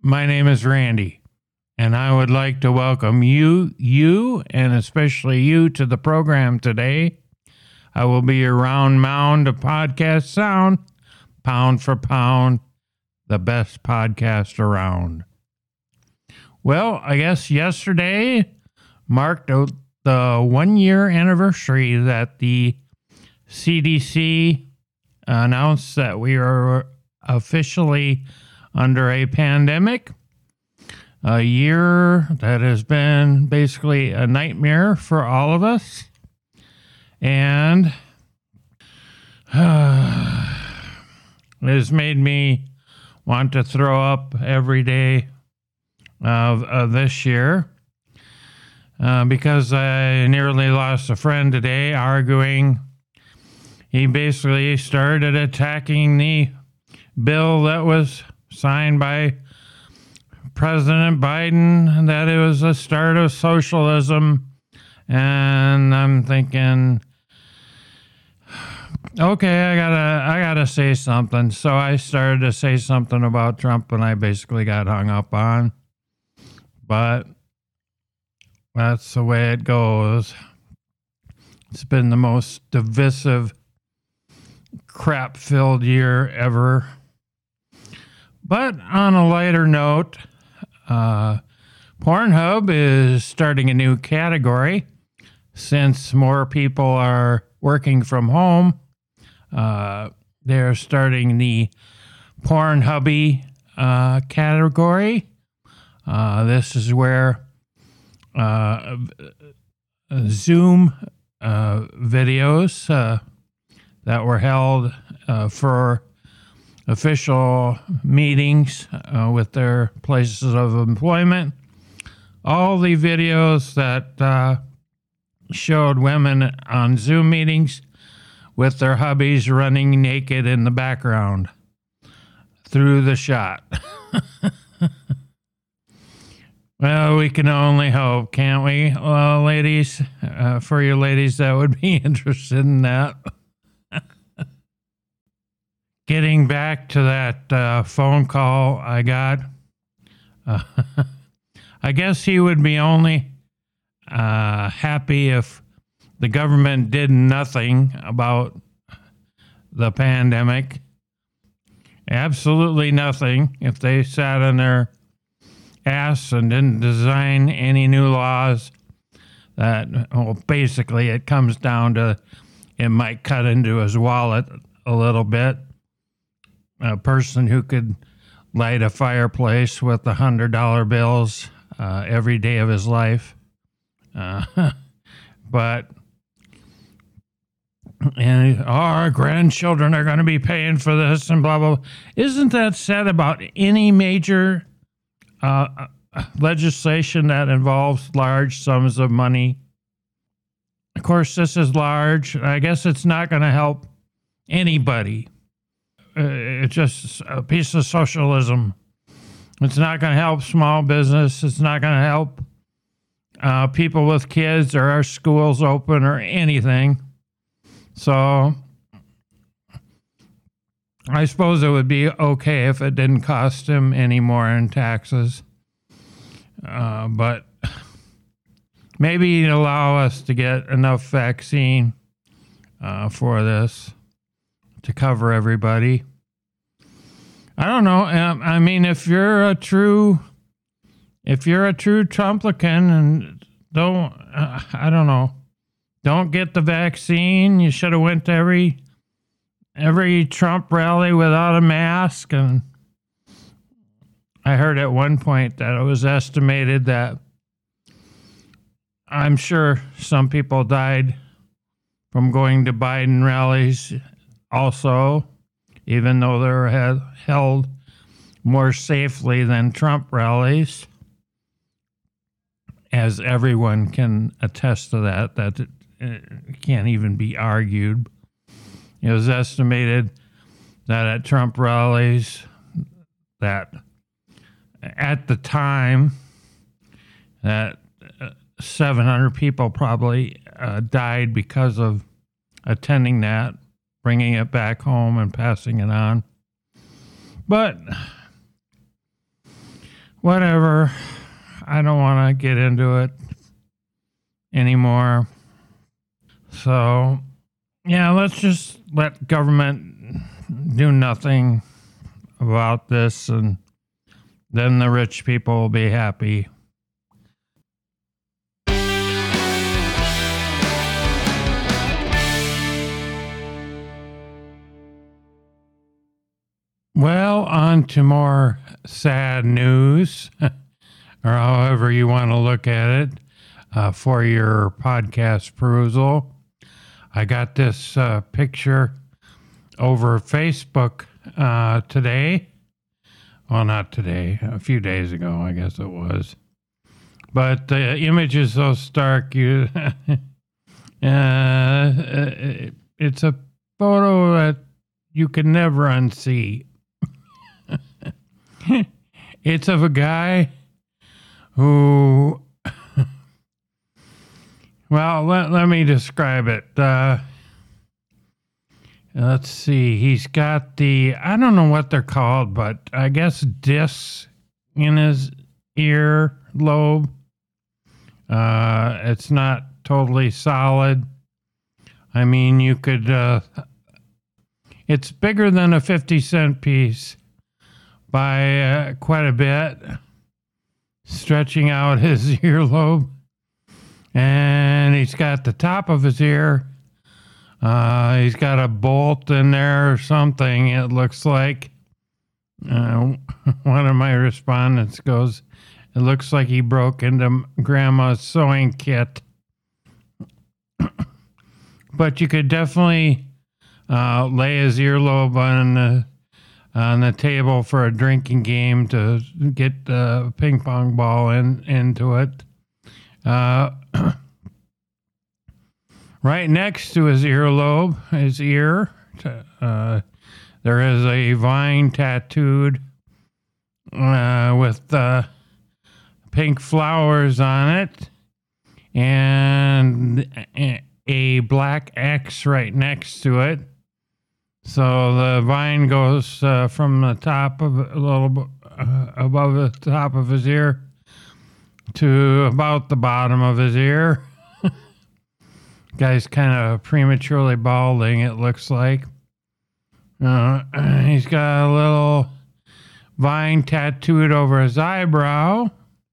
My name is Randy, and I would like to welcome you, and especially you to the program today. I will be your round mound of podcast sound, pound for pound, the best podcast around. Well, I guess yesterday marked the 1 year anniversary that the CDC announced that we are officially under a pandemic. A year that has been basically a nightmare for all of us. And it has made me want to throw up every day of this year because I nearly lost a friend today arguing. He basically started attacking the bill that was signed by President Biden, that it was the start of socialism. And I'm thinking, okay, I gotta say something. So I started to say something about Trump, and I basically got hung up on. But that's the way it goes. It's been the most divisive, crap-filled year ever. But on a lighter note, Pornhub is starting a new category since more people are working from home. They're starting the Pornhubby category. This is where Zoom videos that were held for official meetings with their places of employment. All the videos that showed women on Zoom meetings with their hubbies running naked in the background through the shot. Well, we can only hope, can't we, ladies? For you ladies that would be interested in that. Getting back to that phone call I got, I guess he would be only happy if the government did nothing about the pandemic. Absolutely nothing. If they sat on their ass and didn't design any new laws that, well, basically it comes down to it might cut into his wallet a little bit. A person who could light a fireplace with $100 bills every day of his life. But our grandchildren are going to be paying for this and blah, blah, blah. Isn't that said about any major legislation that involves large sums of money? Of course, this is large. I guess it's not going to help anybody. It's just a piece of socialism. It's not going to help small business. It's not going to help people with kids or our schools open or anything. So I suppose it would be okay if it didn't cost him any more in taxes. But maybe he'd allow us to get enough vaccine for this to cover everybody. I don't know. I mean, if you're a true Trumplican and I don't know, don't get the vaccine. You should have went to every Trump rally without a mask. And I heard at one point that it was estimated that I'm sure some people died from going to Biden rallies also, even though they were held more safely than Trump rallies, as everyone can attest to that it can't even be argued. It was estimated that at Trump rallies, that at the time, that 700 people probably died because of attending that, bringing it back home and passing it on. But whatever. I don't want to get into it anymore. So, yeah, let's just let government do nothing about this, and then the rich people will be happy. Well, on to more sad news, or however you want to look at it, for your podcast perusal. I got this picture over Facebook today. Well, not today, a few days ago, I guess it was. But the image is so stark, it's a photo that you can never unsee. It's of a guy who, well, let me describe it. Let's see. He's got I don't know what they're called, but I guess discs in his ear lobe. It's not totally solid. I mean, you could, it's bigger than a 50-cent piece by quite a bit, stretching out his earlobe. And he's got the top of his ear. He's got a bolt in there or something, it looks like. One of my respondents goes, it looks like he broke into Grandma's sewing kit. But you could definitely lay his earlobe on the table for a drinking game to get the ping pong ball into it. Right next to his earlobe, his ear, there is a vine tattooed with pink flowers on it and a black X right next to it. So the vine goes from the top of a little above the top of his ear to about the bottom of his ear. Guy's kind of prematurely balding, it looks like. He's got a little vine tattooed over his eyebrow.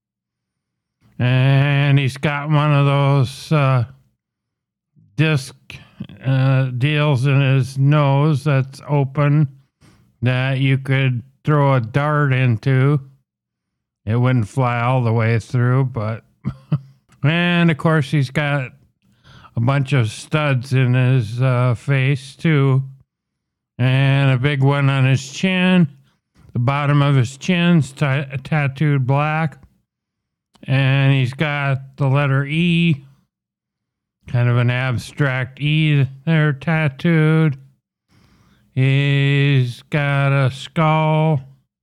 And he's got one of those disc deals in his nose that's open that you could throw a dart into. It wouldn't fly all the way through, but... And, of course, he's got a bunch of studs in his face, too. And a big one on his chin. The bottom of his chin's tattooed black. And he's got the letter E, kind of an abstract E there tattooed. He's got a skull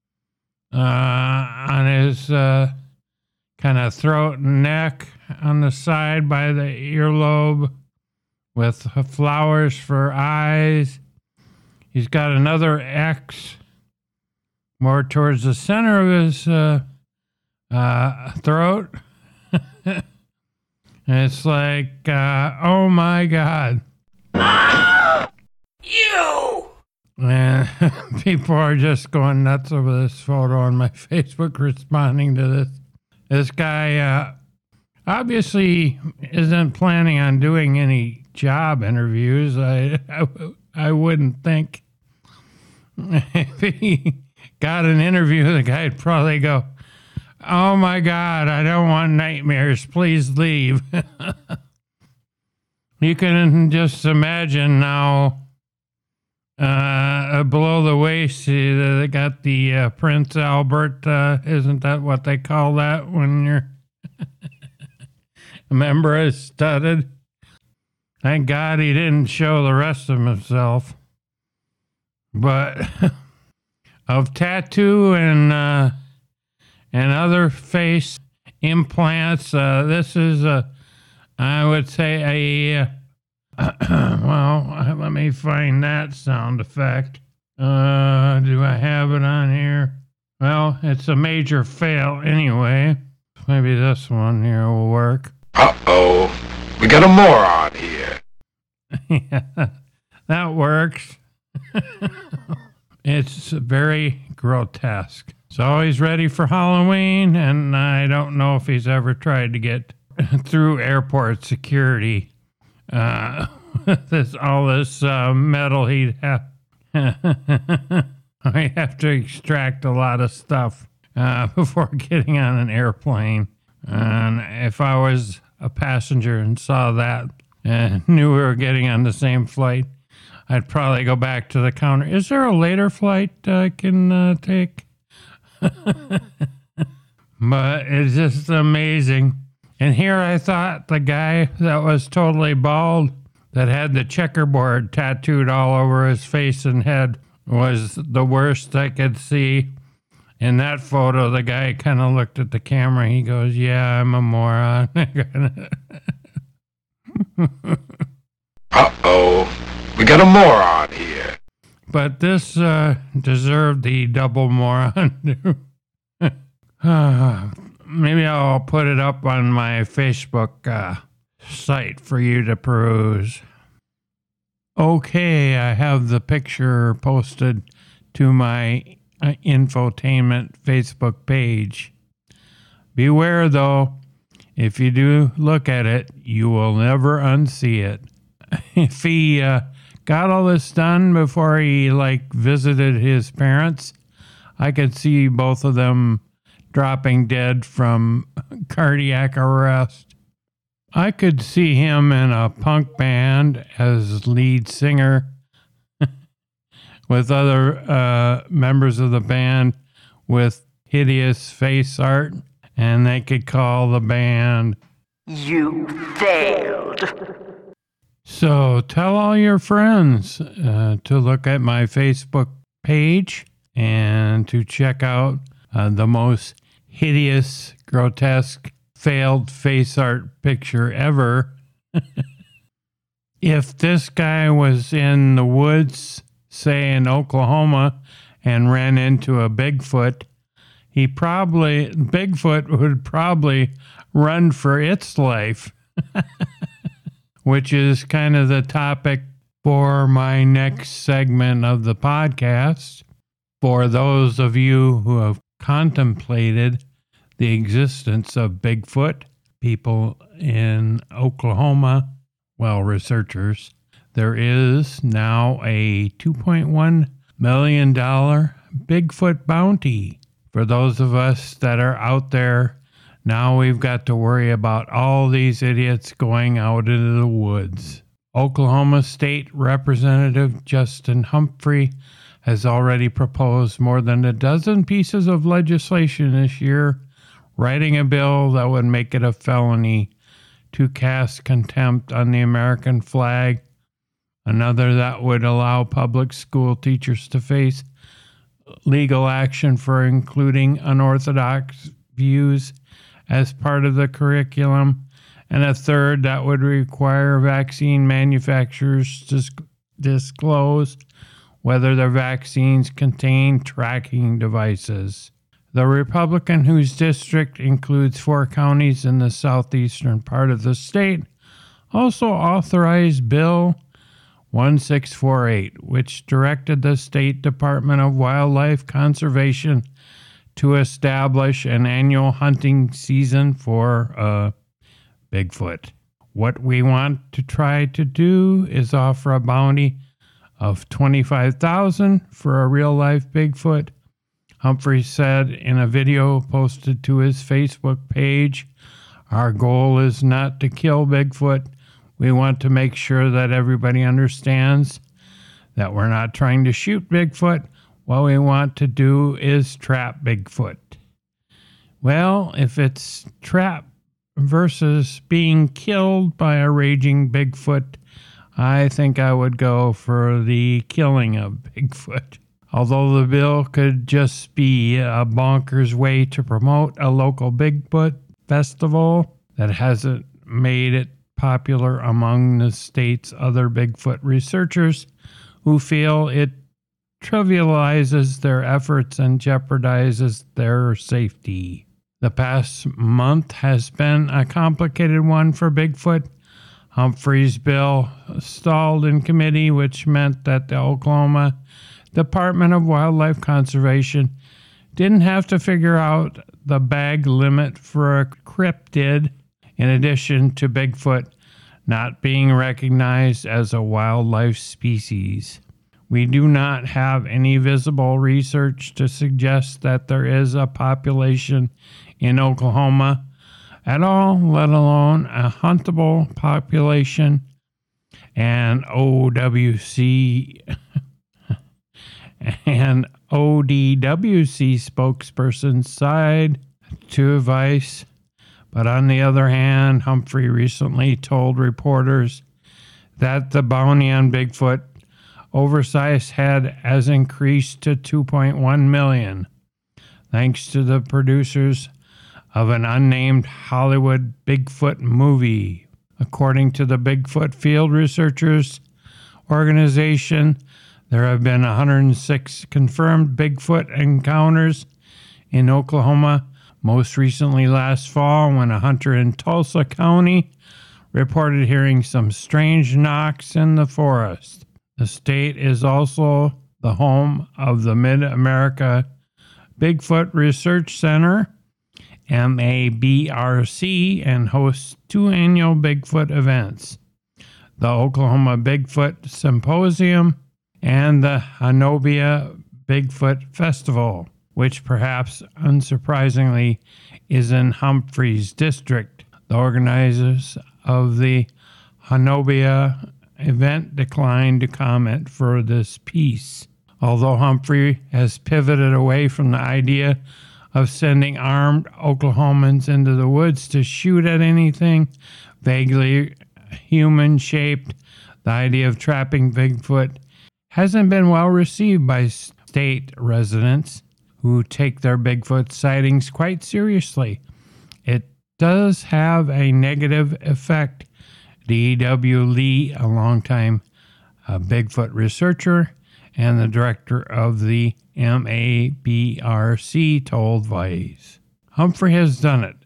on his kind of throat and neck on the side by the earlobe with flowers for eyes. He's got another X more towards the center of his throat. It's like, oh my God. You! And people are just going nuts over this photo on my Facebook responding to this. This guy obviously isn't planning on doing any job interviews. I wouldn't think. If he got an interview, the guy'd probably go, oh my God, I don't want nightmares. Please leave. You can just imagine now, below the waist, they got the Prince Albert. Isn't that what they call that when your member is studded? Thank God he didn't show the rest of himself. But of tattoo and other face implants, this is I would say a well, let me find that sound effect. Do I have it on here? Well, it's a major fail anyway. Maybe this one here will work. Uh-oh. We got a moron here. Yeah, that works. It's very grotesque. He's always ready for Halloween, and I don't know if he's ever tried to get through airport security. All this metal he'd have. I have to extract a lot of stuff before getting on an airplane. And if I was a passenger and saw that and knew we were getting on the same flight, I'd probably go back to the counter. Is there a later flight I can take? But it's just amazing. And here I thought the guy that was totally bald, that had the checkerboard tattooed all over his face and head, was the worst I could see. In that photo, the guy kind of looked at the camera. He goes, "Yeah, I'm a moron." Uh-oh. We got a moron here. But this deserved the double moron. Maybe I'll put it up on my Facebook site for you to peruse. Okay, I have the picture posted to my infotainment Facebook page. Beware, though, if you do look at it, you will never unsee it. If he got all this done before he visited his parents, I could see both of them dropping dead from cardiac arrest. I could see him in a punk band as lead singer with other members of the band with hideous face art, and they could call the band You Failed. So tell all your friends to look at my Facebook page and to check out the most hideous, grotesque, failed face art picture ever. If this guy was in the woods, say in Oklahoma, and ran into a Bigfoot, Bigfoot would probably run for its life. Which is kind of the topic for my next segment of the podcast. For those of you who have contemplated the existence of Bigfoot, people in Oklahoma, researchers, there is now a $2.1 million Bigfoot bounty. For those of us that are out there, now we've got to worry about all these idiots going out into the woods. Oklahoma State Representative Justin Humphrey has already proposed more than a dozen pieces of legislation this year, writing a bill that would make it a felony to cast contempt on the American flag, another that would allow public school teachers to face legal action for including unorthodox views as part of the curriculum, and a third that would require vaccine manufacturers to disclose whether their vaccines contain tracking devices. The Republican, whose district includes 4 counties in the southeastern part of the state, also authorized Bill 1648, which directed the State Department of Wildlife Conservation to establish an annual hunting season for Bigfoot. What we want to try to do is offer a bounty of $25,000 for a real-life Bigfoot, Humphrey said in a video posted to his Facebook page. Our goal is not to kill Bigfoot. We want to make sure that everybody understands that we're not trying to shoot Bigfoot. What we want to do is trap Bigfoot. Well, if it's trap versus being killed by a raging Bigfoot, I think I would go for the killing of Bigfoot. Although the bill could just be a bonkers way to promote a local Bigfoot festival that hasn't made it popular among the state's other Bigfoot researchers who feel it trivializes their efforts and jeopardizes their safety. The past month has been a complicated one for Bigfoot. Humphrey's bill stalled in committee, which meant that the Oklahoma Department of Wildlife Conservation didn't have to figure out the bag limit for a cryptid, in addition to Bigfoot not being recognized as a wildlife species. We do not have any visible research to suggest that there is a population in Oklahoma at all, let alone a huntable population. And OWC and ODWC spokesperson side to advice. But on the other hand, Humphrey recently told reporters that the bounty on Bigfoot oversized had has increased to $2.1 million, thanks to the producers of an unnamed Hollywood Bigfoot movie. According to the Bigfoot Field Researchers Organization, there have been 106 confirmed Bigfoot encounters in Oklahoma, most recently last fall when a hunter in Tulsa County reported hearing some strange knocks in the forest. The state is also the home of the Mid-America Bigfoot Research Center, MABRC, and hosts 2 annual Bigfoot events, the Oklahoma Bigfoot Symposium and the Hanobia Bigfoot Festival, which perhaps unsurprisingly is in Humphrey's district. The organizers of the Hanobia event declined to comment for this piece. Although Humphrey has pivoted away from the idea of sending armed Oklahomans into the woods to shoot at anything vaguely human-shaped, the idea of trapping Bigfoot hasn't been well received by state residents who take their Bigfoot sightings quite seriously. It does have a negative effect. D.W. Lee, a longtime Bigfoot researcher and the director of the MABRC, told Vice. Humphrey has done it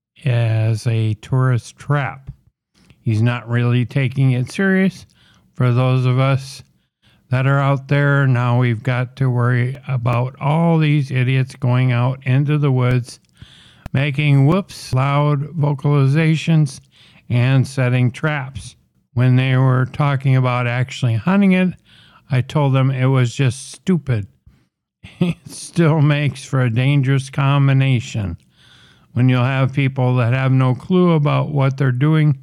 as a tourist trap. He's not really taking it serious. For those of us that are out there, now we've got to worry about all these idiots going out into the woods, making whoops loud vocalizations and setting traps. When they were talking about actually hunting it, I told them it was just stupid. It still makes for a dangerous combination when you'll have people that have no clue about what they're doing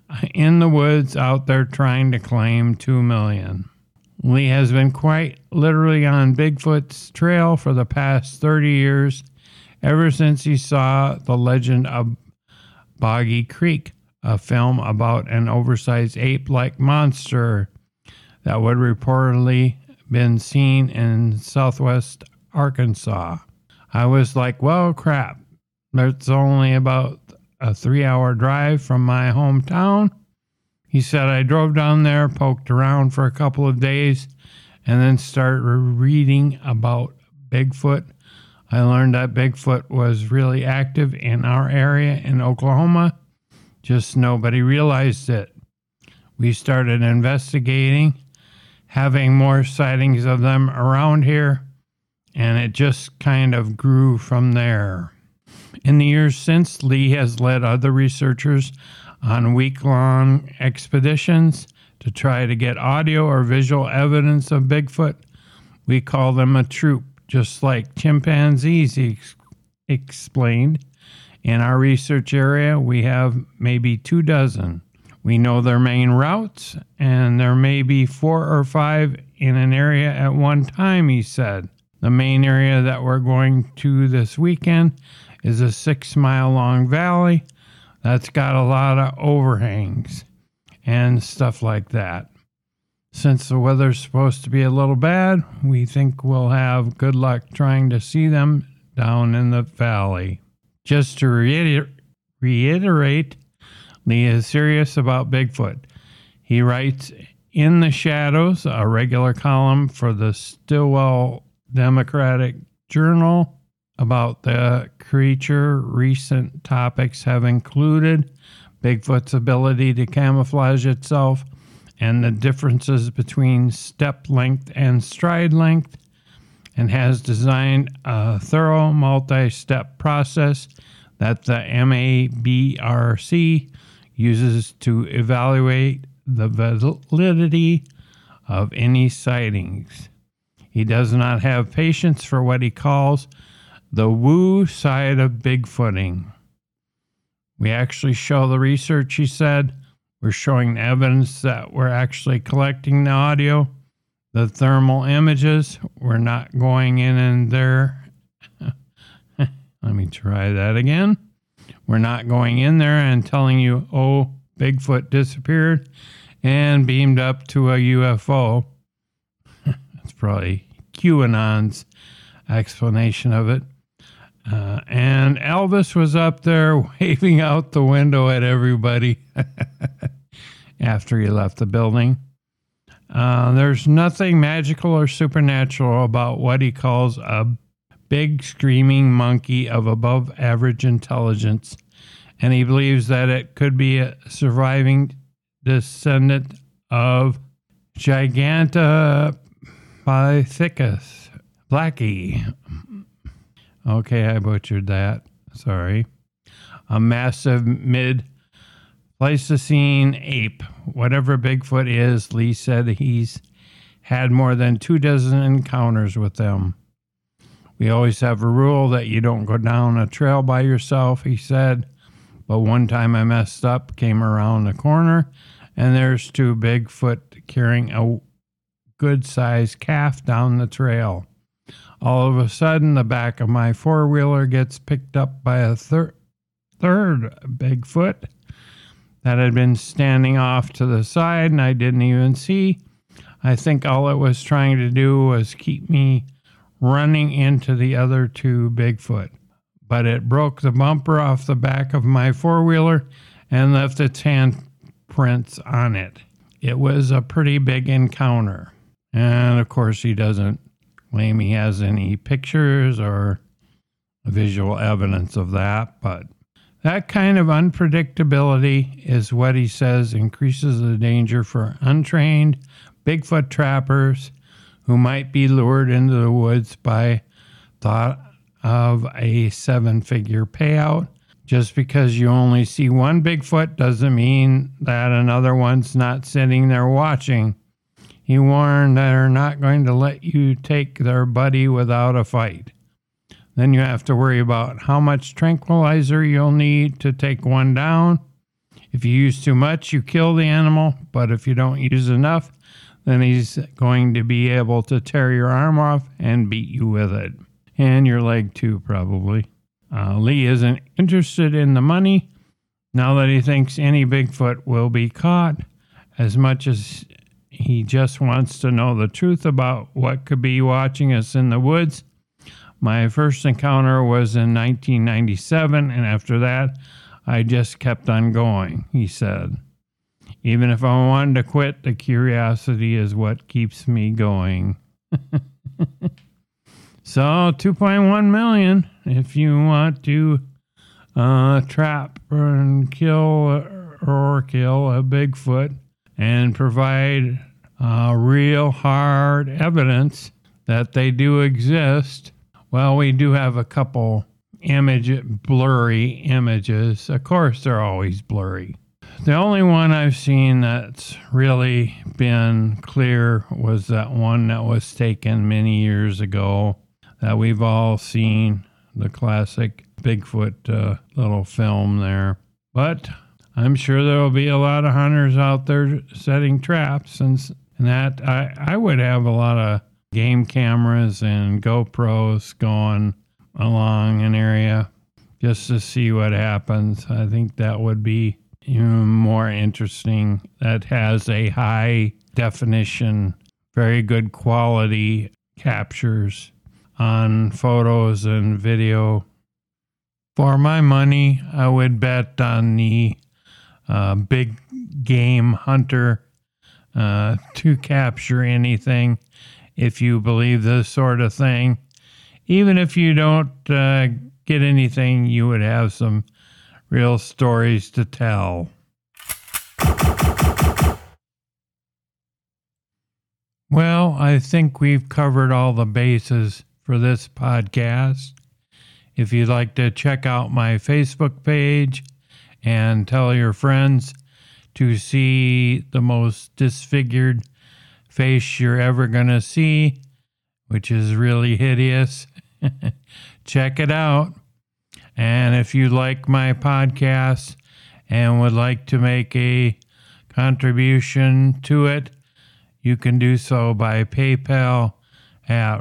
in the woods out there trying to claim $2 million. Lee has been quite literally on Bigfoot's trail for the past 30 years, ever since he saw The Legend of Boggy Creek, a film about an oversized ape-like monster that would reportedly been seen in southwest Arkansas. I was like, well, crap. It's only about a 3-hour drive from my hometown. He said, I drove down there, poked around for a couple of days, and then started reading about Bigfoot. I learned that Bigfoot was really active in our area in Oklahoma, just nobody realized it. We started investigating, having more sightings of them around here, and it just kind of grew from there. In the years since, Lee has led other researchers on week-long expeditions to try to get audio or visual evidence of Bigfoot. We call them a troop, just like chimpanzees, he explained. In our research area, we have maybe 24. We know their main routes, and there may be 4 or 5 in an area at one time, he said. The main area that we're going to this weekend is a 6-mile-long valley that's got a lot of overhangs and stuff like that. Since the weather's supposed to be a little bad, we think we'll have good luck trying to see them down in the valley. Just to reiterate, Lee is serious about Bigfoot. He writes In the Shadows, a regular column for the Stillwell Democratic Journal about the creature. Recent topics have included Bigfoot's ability to camouflage itself and the differences between step length and stride length, and has designed a thorough multi-step process that the MABRC uses to evaluate the validity of any sightings. He does not have patience for what he calls the woo side of Bigfooting. We actually show the research, he said. We're showing evidence that we're actually collecting the audio, the thermal images. We're not going in and there. Let me try that again. We're not going in there and telling you, oh, Bigfoot disappeared and beamed up to a UFO. That's probably QAnon's explanation of it. And Elvis was up there waving out the window at everybody after he left the building. There's nothing magical or supernatural about what he calls a big screaming monkey of above average intelligence, and he believes that it could be a surviving descendant of Gigantopithecus blackie. Okay, I butchered that. Sorry. A massive mid-Pleistocene ape. Whatever Bigfoot is, Lee said he's had more than 24 encounters with them. We always have a rule that you don't go down a trail by yourself, he said. But one time I messed up, came around the corner, and there's 2 Bigfoot carrying a good-sized calf down the trail. All of a sudden, the back of my four-wheeler gets picked up by a third Bigfoot that had been standing off to the side, and I didn't even see. I think all it was trying to do was keep me running into the other 2 Bigfoot. But it broke the bumper off the back of my four-wheeler and left its handprints on it. It was a pretty big encounter. And, of course, he doesn't claim he has any pictures or visual evidence of that, but that kind of unpredictability is what he says increases the danger for untrained Bigfoot trappers who might be lured into the woods by thought of a 7-figure payout. Just because you only see one Bigfoot doesn't mean that another one's not sitting there watching. He warned they're not going to let you take their buddy without a fight. Then you have to worry about how much tranquilizer you'll need to take one down. If you use too much, you kill the animal, but if you don't use enough, then he's going to be able to tear your arm off and beat you with it. And your leg too, probably. Lee isn't interested in the money now that he thinks any Bigfoot will be caught, as much as he just wants to know the truth about what could be watching us in the woods. My first encounter was in 1997, and after that, I just kept on going, he said. Even if I wanted to quit, the curiosity is what keeps me going. So, $2.1 million if you want to trap and kill a Bigfoot and provide real hard evidence that they do exist. Well, we do have a couple blurry images. Of course, they're always blurry. The only one I've seen that's really been clear was that one that was taken many years ago that we've all seen, the classic Bigfoot little film there. But I'm sure there will be a lot of hunters out there setting traps, and that I would have a lot of game cameras and GoPros going along an area just to see what happens. I think that would be even more interesting. That has a high definition, very good quality captures on photos and video. For my money, I would bet on the big game hunter to capture anything if you believe this sort of thing. Even if you don't get anything, you would have some real stories to tell. Well, I think we've covered all the bases for this podcast. If you'd like to check out my Facebook page and tell your friends to see the most disfigured face you're ever going to see, which is really hideous, check it out. And if you like my podcast and would like to make a contribution to it, you can do so by PayPal at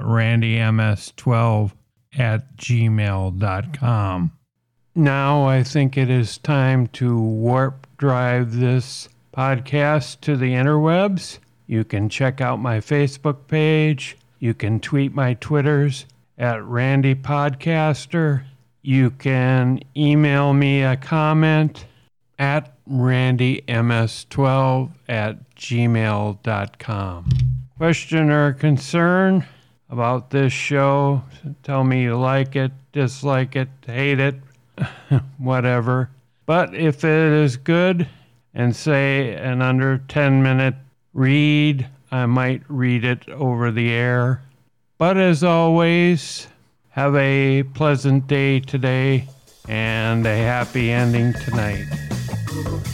randyms12@gmail.com. Now I think it is time to warp drive this podcast to the interwebs. You can check out my Facebook page. You can tweet my Twitters at Randy Podcaster. You can email me a comment at randyms12@gmail.com. Question or concern about this show, tell me you like it, dislike it, hate it, whatever. But if it is good and say an under 10-minute read, I might read it over the air. But as always, have a pleasant day today and a happy ending tonight.